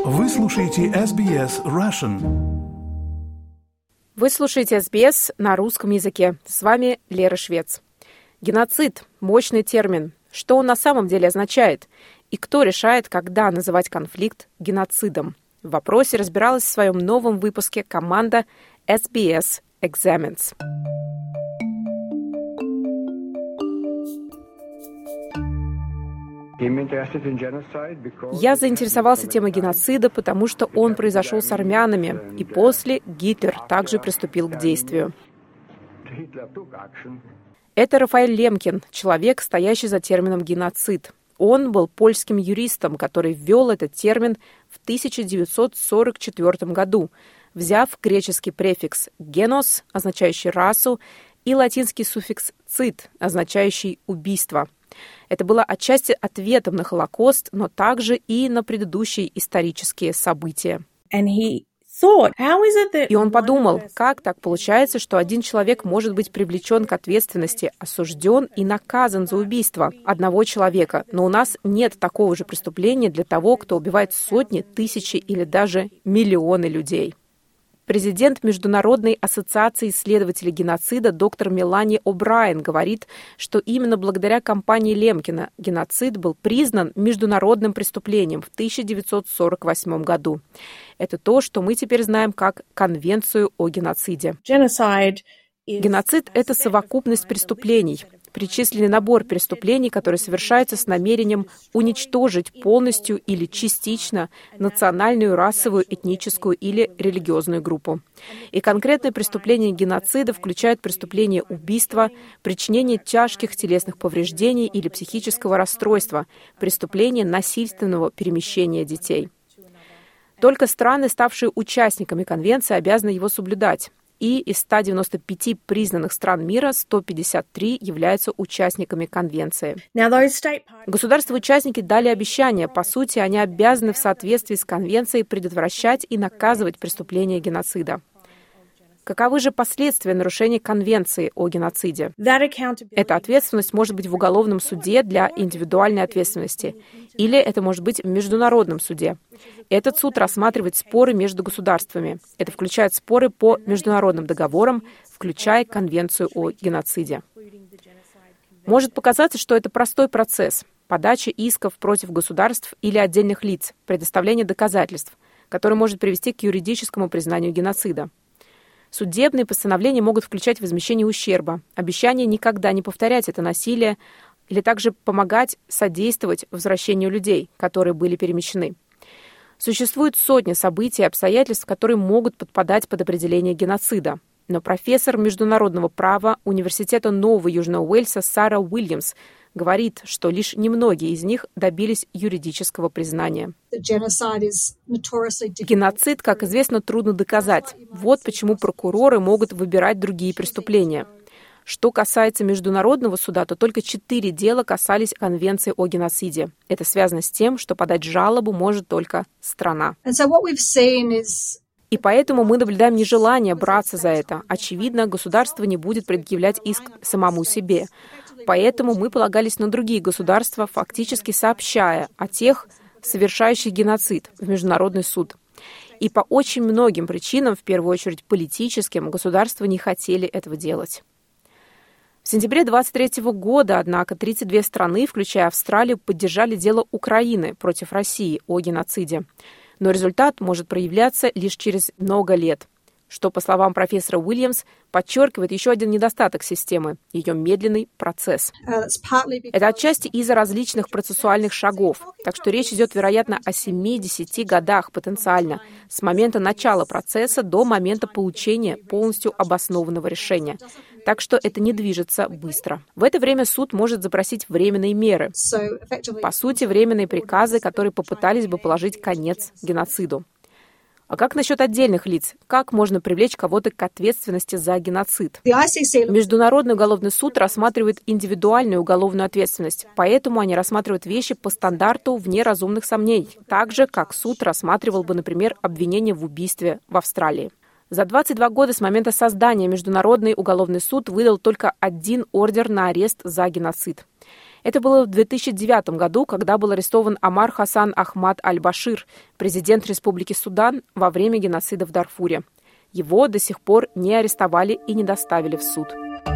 Вы слушаете SBS Russian. Вы слушаете SBS на русском языке. С вами Лера Швец. Геноцид – мощный термин. Что он на самом деле означает? И кто решает, когда называть конфликт геноцидом? В вопросе разбиралась в своем новом выпуске команда SBS Examines. Я заинтересовался темой геноцида, потому что он произошел с армянами, и после Гитлер также приступил к действию. Это Рафаэль Лемкин, человек, стоящий за термином «геноцид». Он был польским юристом, который ввел этот термин в 1944 году, взяв греческий префикс «генос», означающий «расу», и латинский суффикс «цид», означающий «убийство». Это было отчасти ответом на Холокост, но также и на предыдущие исторические события. И он подумал, как так получается, что один человек может быть привлечен к ответственности, осужден и наказан за убийство одного человека, но у нас нет такого же преступления для того, кто убивает сотни, тысячи или даже миллионы людей. Президент Международной ассоциации исследователей геноцида доктор Мелани О'Брайен говорит, что именно благодаря кампании Лемкина геноцид был признан международным преступлением в 1948 году. Это то, что мы теперь знаем как Конвенцию о геноциде. Геноцид – это совокупность преступлений, причисленный набор преступлений, которые совершаются с намерением уничтожить полностью или частично национальную, расовую, этническую или религиозную группу. И конкретные преступления геноцида включают преступления убийства, причинение тяжких телесных повреждений или психического расстройства, преступления насильственного перемещения детей. Только страны, ставшие участниками конвенции, обязаны его соблюдать. И из 195 признанных стран мира 153 являются участниками конвенции. Государства-участники дали обещание. По сути, они обязаны в соответствии с конвенцией предотвращать и наказывать преступления геноцида. Каковы же последствия нарушения Конвенции о геноциде? Эта ответственность может быть в уголовном суде для индивидуальной ответственности, или это может быть в международном суде. Этот суд рассматривает споры между государствами. Это включает споры по международным договорам, включая Конвенцию о геноциде. Может показаться, что это простой процесс – подача исков против государств или отдельных лиц, предоставление доказательств, который может привести к юридическому признанию геноцида. Судебные постановления могут включать возмещение ущерба, обещание никогда не повторять это насилие или также помогать содействовать возвращению людей, которые были перемещены. Существуют сотни событий и обстоятельств, которые могут подпадать под определение геноцида. Но профессор международного права Университета Нового Южного Уэльса Сара Уильямс говорит, что лишь немногие из них добились юридического признания. Геноцид, как известно, трудно доказать. Вот почему прокуроры могут выбирать другие преступления. Что касается Международного суда, то только 4 дела касались Конвенции о геноциде. Это связано с тем, что подать жалобу может только страна. И поэтому мы наблюдаем нежелание браться за это. Очевидно, государство не будет предъявлять иск самому себе. Поэтому мы полагались на другие государства, фактически сообщая о тех, совершающих геноцид, в Международный суд. И по очень многим причинам, в первую очередь политическим, государства не хотели этого делать. В сентябре 2023 года, однако, 32 страны, включая Австралию, поддержали дело Украины против России о геноциде. Но результат может проявляться лишь через много лет, что, по словам профессора Уильямс, подчеркивает еще один недостаток системы – ее медленный процесс. Это отчасти из-за различных процессуальных шагов, так что речь идет, вероятно, о 7-10 годах потенциально, с момента начала процесса до момента получения полностью обоснованного решения. Так что это не движется быстро. В это время суд может запросить временные меры. По сути, временные приказы, которые попытались бы положить конец геноциду. А как насчет отдельных лиц? Как можно привлечь кого-то к ответственности за геноцид? Международный уголовный суд рассматривает индивидуальную уголовную ответственность, поэтому они рассматривают вещи по стандарту вне разумных сомнений, так же, как суд рассматривал бы, например, обвинение в убийстве в Австралии. За 22 года с момента создания Международный уголовный суд выдал только один ордер на арест за геноцид. Это было в 2009 году, когда был арестован Омар Хасан Ахмад Аль-Башир, президент Республики Судан, во время геноцида в Дарфуре. Его до сих пор не арестовали и не доставили в суд.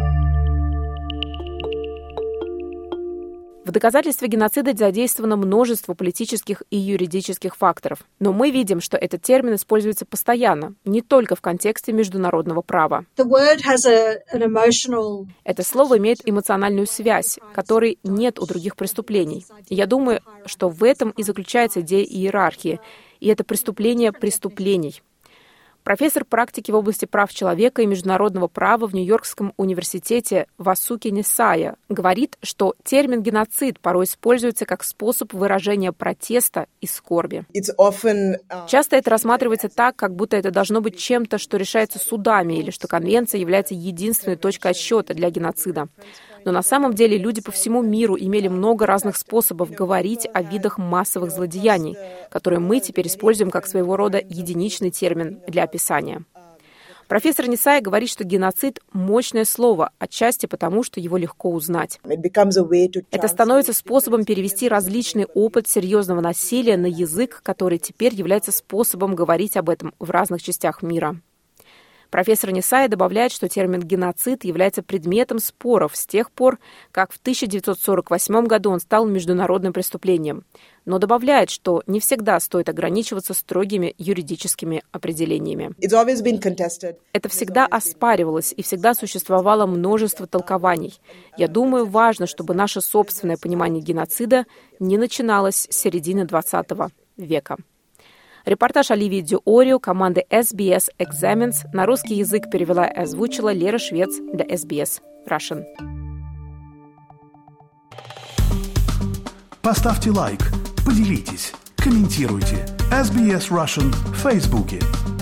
В доказательстве геноцида задействовано множество политических и юридических факторов. Но мы видим, что этот термин используется постоянно, не только в контексте международного права. Это слово имеет эмоциональную связь, которой нет у других преступлений. И я думаю, что в этом и заключается идея иерархии. И это преступление преступлений. Профессор практики в области прав человека и международного права в Нью-Йоркском университете Васуки Несая говорит, что термин «геноцид» порой используется как способ выражения протеста и скорби. Часто это рассматривается так, как будто это должно быть чем-то, что решается судами, или что конвенция является единственной точкой отсчета для геноцида. Но на самом деле люди по всему миру имели много разных способов говорить о видах массовых злодеяний, которые мы теперь используем как своего рода единичный термин для описания. Профессор Несая говорит, что геноцид – мощное слово, отчасти потому, что его легко узнать. Это становится способом перевести различный опыт серьезного насилия на язык, который теперь является способом говорить об этом в разных частях мира. Профессор Несая добавляет, что термин «геноцид» является предметом споров с тех пор, как в 1948 году он стал международным преступлением, но добавляет, что не всегда стоит ограничиваться строгими юридическими определениями. Это всегда оспаривалось и всегда существовало множество толкований. Я думаю, важно, чтобы наше собственное понимание геноцида не начиналось с середины XX века. Репортаж Оливии Дюорио команды SBS Examines на русский язык перевела и озвучила Лера Швец для SBS Russian. Поставьте лайк, поделитесь, комментируйте. SBS Russian в Фейсбуке.